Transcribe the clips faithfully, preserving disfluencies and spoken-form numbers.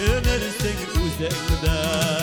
ükenersin üzerinde.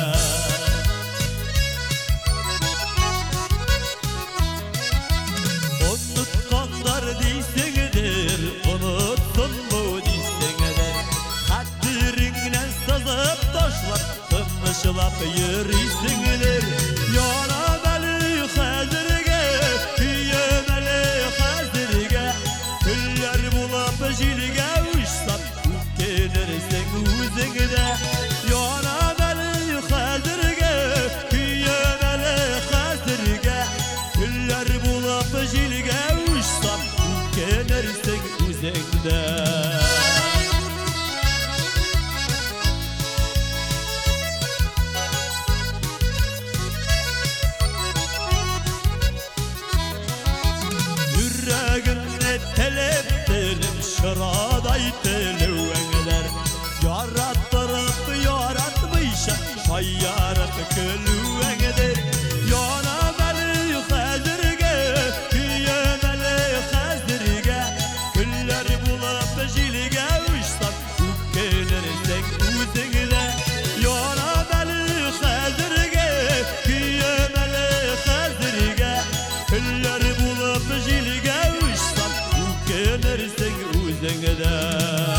Unutkanlar deysendir, unuttun mu deysendir. Hatırından sızıp taşlar, tınışılap yürüysendir. Yanamalı hazırge, kıyamalı hazırge. Küller bulup jilge uçsam, ükenersin üzerinde. Yanamalı hazırge, kıyamalı hazırge. Küller bulup jilge uçsam, ükenersin üzerinde. Yüreğimle telep dilim şıraday telüvenger. Yarattırıp yaratmışa şayyarıp külüvenger. Yanamalı hazırge, kıyamalı hazırge. Küller bulup jilge uçsam, ükenersin üzerinde. Yanamalı hazırge, kıyamalı hazırge. Küller bulup jilge uçsam, ükenersin üzerinde.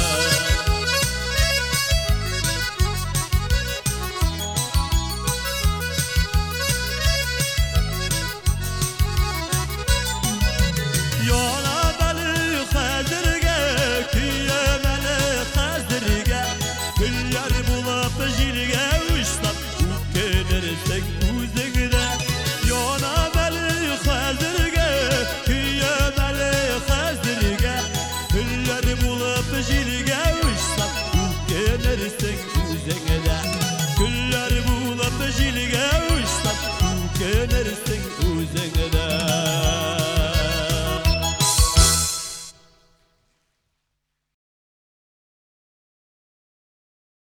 Yanamalı hazırge, kıyamalı hazırge. Küller bulup jilge uçsam, ükenersin üzerinde. Yanamalı hazırge, kıyamalı hazırge. Küller bulup jilge uçsam, ükenersin üzerinde.